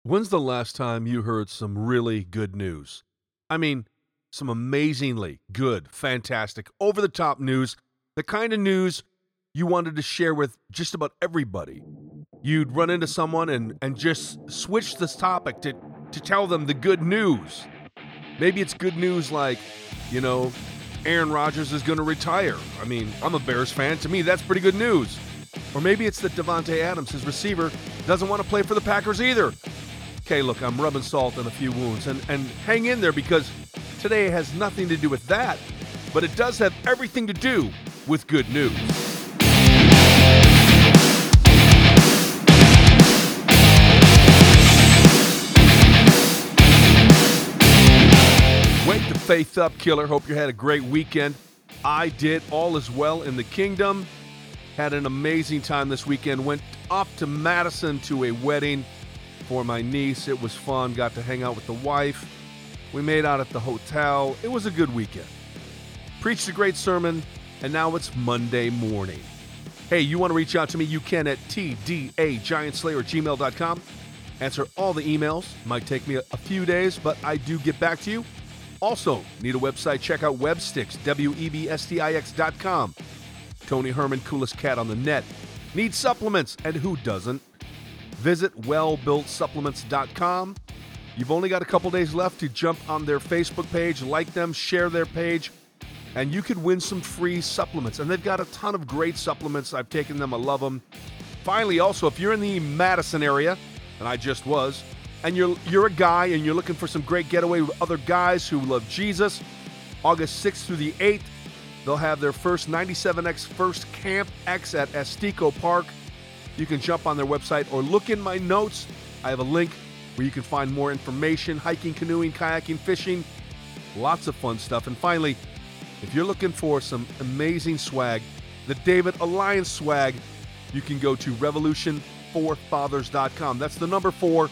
When's the last time you heard some really good news? I mean, some amazingly good, fantastic, over the top news, the kind of news you wanted to share with just about everybody. You'd run into someone and just switch this topic to tell them the good news. Maybe it's good news like, you know, Aaron Rodgers is going to retire. I mean, I'm a Bears fan. To me, that's pretty good news. Or maybe it's that Davante Adams, his receiver, doesn't want to play for the Packers either. Okay, look, I'm rubbing salt in a few wounds, and hang in there because today has nothing to do with that, but it does have everything to do with good news. Wake the faith up, killer. Hope you had a great weekend. I did. All is well in the kingdom. Had an amazing time this weekend. Went off to Madison to a wedding for my niece. It was fun. Got to hang out with the wife. We made out at the hotel. It was a good weekend. Preached a great sermon, and now it's Monday morning. Hey, you want to reach out to me? You can at tdagiantslayer@gmail.com. Answer all the emails. Might take me a few days, but I do get back to you. Also, need a website? Check out Webstix, WEBSTIX.com. Tony Herman, coolest cat on the net. Need supplements, and who doesn't? Visit wellbuiltsupplements.com. You've only got a couple days left to jump on their Facebook page, like them, share their page, and you could win some free supplements. And they've got a ton of great supplements. I've taken them. I love them. Finally, also, if you're in the Madison area, and I just was, and you're a guy and you're looking for some great getaway with other guys who love Jesus, August 6th through the 8th, they'll have their first 97X First Camp X at Estico Park. You can jump on their website or look in my notes. I have a link where you can find more information, hiking, canoeing, kayaking, fishing, lots of fun stuff. And finally, if you're looking for some amazing swag, the David Alliance swag, you can go to revolution4fathers.com. That's the number 4,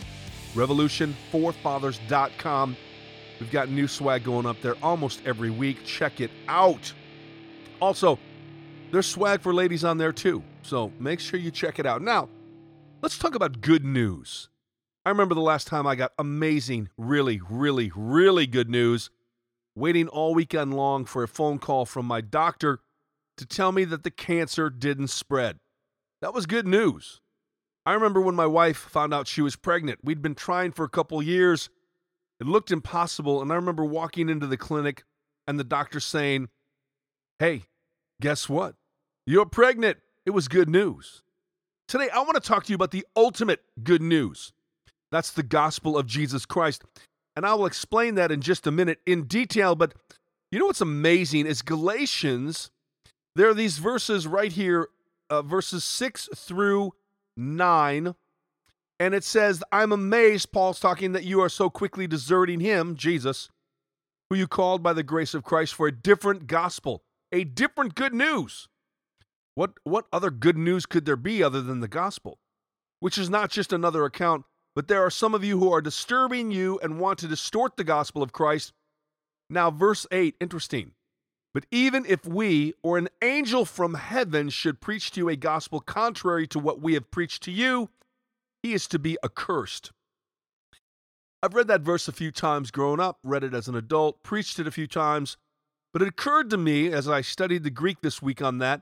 revolution4fathers.com. We've got new swag going up there almost every week. Check it out. Also, there's swag for ladies on there too, so make sure you check it out. Now, let's talk about good news. I remember the last time I got amazing, really, really, really good news, waiting all weekend long for a phone call from my doctor to tell me that the cancer didn't spread. That was good news. I remember when my wife found out she was pregnant. We'd been trying for a couple years. It looked impossible, and I remember walking into the clinic and the doctor saying, "Hey, guess what? You're pregnant." It was good news. Today, I want to talk to you about the ultimate good news. That's the gospel of Jesus Christ. And I will explain that in just a minute in detail. But you know what's amazing is Galatians, there are these verses right here, verses 6 through 9. And it says, "I'm amazed," Paul's talking, "that you are so quickly deserting him," Jesus, "who you called by the grace of Christ for a different gospel." A different good news. What other good news could there be other than the gospel? Which is not just another account, but there are some of you who are disturbing you and want to distort the gospel of Christ. Now, verse 8, interesting. "But even if we or an angel from heaven should preach to you a gospel contrary to what we have preached to you, he is to be accursed." I've read that verse a few times growing up, read it as an adult, preached it a few times. But it occurred to me as I studied the Greek this week on that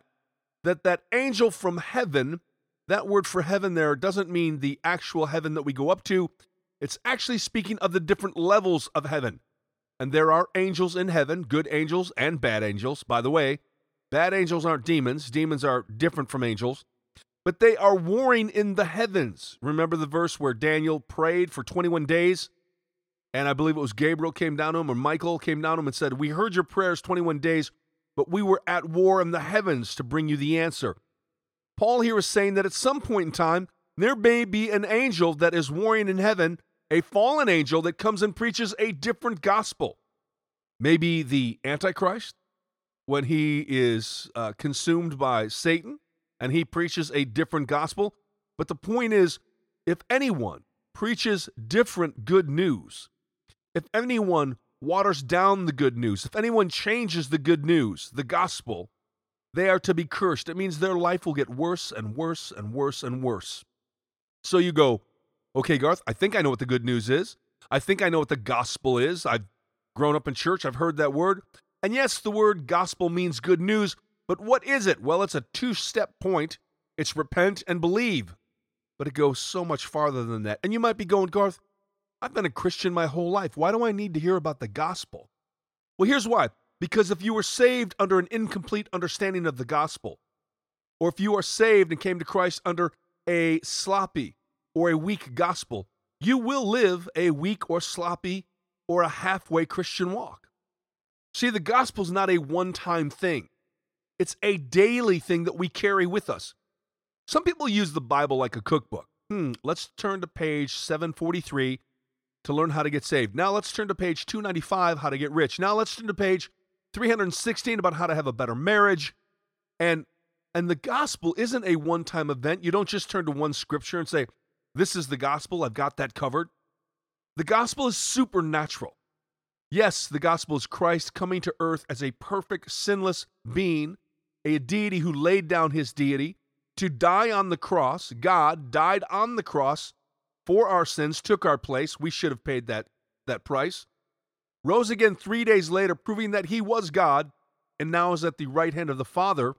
angel from heaven, that word for heaven there doesn't mean the actual heaven that we go up to. It's actually speaking of the different levels of heaven. And there are angels in heaven, good angels and bad angels. By the way, bad angels aren't demons. Demons are different from angels. But they are warring in the heavens. Remember the verse where Daniel prayed for 21 days? And I believe it was Gabriel came down to him, or Michael came down to him and said, "We heard your prayers 21 days, but we were at war in the heavens to bring you the answer." Paul here is saying that at some point in time, there may be an angel that is warring in heaven, a fallen angel that comes and preaches a different gospel. Maybe the Antichrist, when he is consumed by Satan, and he preaches a different gospel. But the point is, if anyone preaches different good news, if anyone waters down the good news, if anyone changes the good news, the gospel, they are to be cursed. It means their life will get worse and worse and worse and worse. So you go, Okay, Garth, I think I know what the good news is. I think I know what the gospel is. I've grown up in church. I've heard that word. And yes, the word gospel means good news. But what is it? Well, it's a two-step point. It's repent and believe. But it goes so much farther than that. And you might be going, Garth, I've been a Christian my whole life. Why do I need to hear about the gospel? Well, here's why. Because if you were saved under an incomplete understanding of the gospel, or if you are saved and came to Christ under a sloppy or a weak gospel, you will live a weak or sloppy or a halfway Christian walk. See, the gospel is not a one-time thing. It's a daily thing that we carry with us. Some people use the Bible like a cookbook. Let's turn to page 743 to learn how to get saved. Now let's turn to page 295, how to get rich. Now let's turn to page 316 about how to have a better marriage. And the gospel isn't a one-time event. You don't just turn to one scripture and say, this is the gospel, I've got that covered. The gospel is supernatural. Yes, the gospel is Christ coming to earth as a perfect, sinless being, a deity who laid down his deity to die on the cross. God died on the cross for our sins, took our place. We should have paid that price. Rose again 3 days later, proving that he was God, and now is at the right hand of the Father.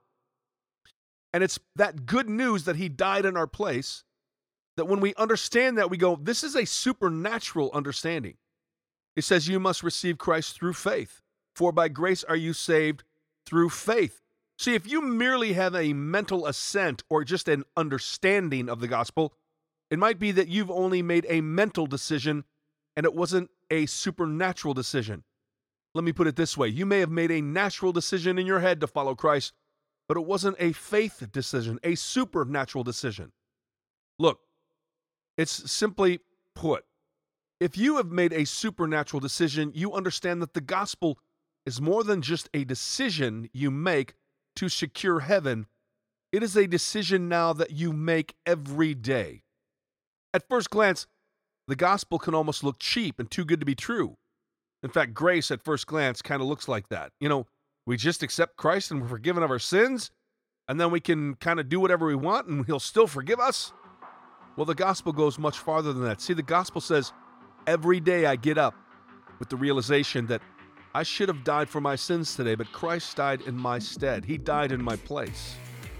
And it's that good news that he died in our place, that when we understand that, we go, this is a supernatural understanding. It says you must receive Christ through faith, for by grace are you saved through faith. See, if you merely have a mental assent or just an understanding of the gospel, it might be that you've only made a mental decision and it wasn't a supernatural decision. Let me put it this way. You may have made a natural decision in your head to follow Christ, but it wasn't a faith decision, a supernatural decision. Look, it's simply put, if you have made a supernatural decision, you understand that the gospel is more than just a decision you make to secure heaven. It is a decision now that you make every day. At first glance, the gospel can almost look cheap and too good to be true. In fact, grace at first glance kind of looks like that. We just accept Christ and we're forgiven of our sins, and then we can kind of do whatever we want and he'll still forgive us. Well, the gospel goes much farther than that. See, the gospel says, every day I get up with the realization that I should have died for my sins today, but Christ died in my stead. He died in my place.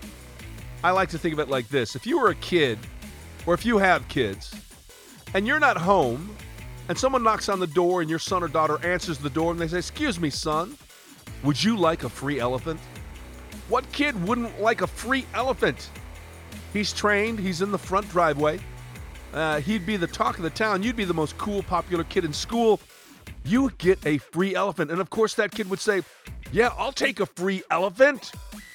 I like to think of it like this. If you were a kid, or if you have kids, and you're not home, and someone knocks on the door and your son or daughter answers the door and they say, excuse me, son, would you like a free elephant? What kid wouldn't like a free elephant? He's trained. He's in the front driveway. He'd be the talk of the town. You'd be the most cool, popular kid in school. You would get a free elephant. And of course, that kid would say, yeah, I'll take a free elephant.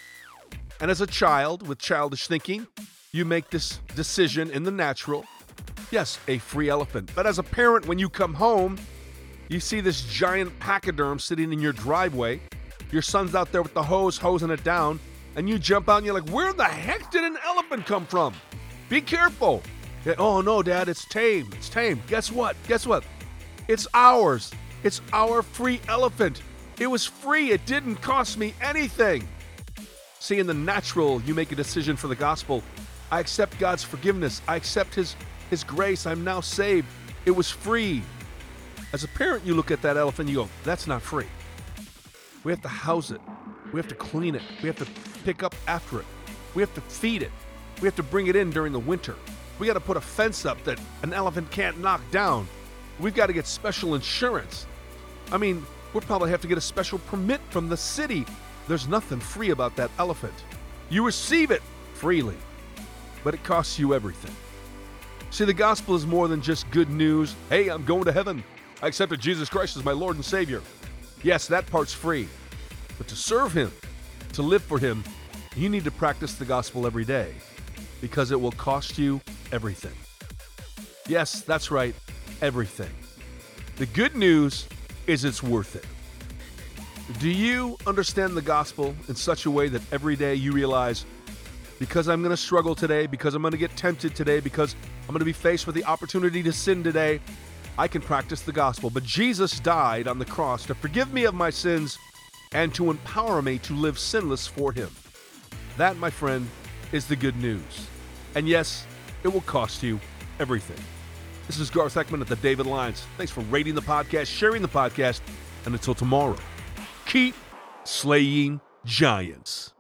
And as a child with childish thinking, you make this decision in the natural. Yes, a free elephant. But as a parent, when you come home, you see this giant pachyderm sitting in your driveway. Your son's out there with the hose, hosing it down. And you jump out and you're like, where the heck did an elephant come from? Be careful. Oh, no, Dad, it's tame. It's tame. Guess what? It's ours. It's our free elephant. It was free. It didn't cost me anything. See, in the natural, you make a decision for the gospel. I accept God's forgiveness. I accept His grace. I'm now saved. It was free. As a parent, you look at that elephant and you go, that's not free. We have to house it. We have to clean it. We have to pick up after it. We have to feed it. We have to bring it in during the winter. We got to put a fence up that an elephant can't knock down. We've got to get special insurance. I mean, we'll probably have to get a special permit from the city. There's nothing free about that elephant. You receive it freely, but it costs you everything. See, the gospel is more than just good news. Hey, I'm going to heaven. I accepted Jesus Christ as my Lord and Savior. Yes, that part's free. But to serve Him, to live for Him, you need to practice the gospel every day because it will cost you everything. Yes, that's right, everything. The good news is it's worth it. Do you understand the gospel in such a way that every day you realize, because I'm going to struggle today, because I'm going to get tempted today, because I'm going to be faced with the opportunity to sin today, I can practice the gospel. But Jesus died on the cross to forgive me of my sins and to empower me to live sinless for Him. That, my friend, is the good news. And yes, it will cost you everything. This is Garth Ekman at the David Lyons. Thanks for rating the podcast, sharing the podcast, and until tomorrow, keep slaying giants.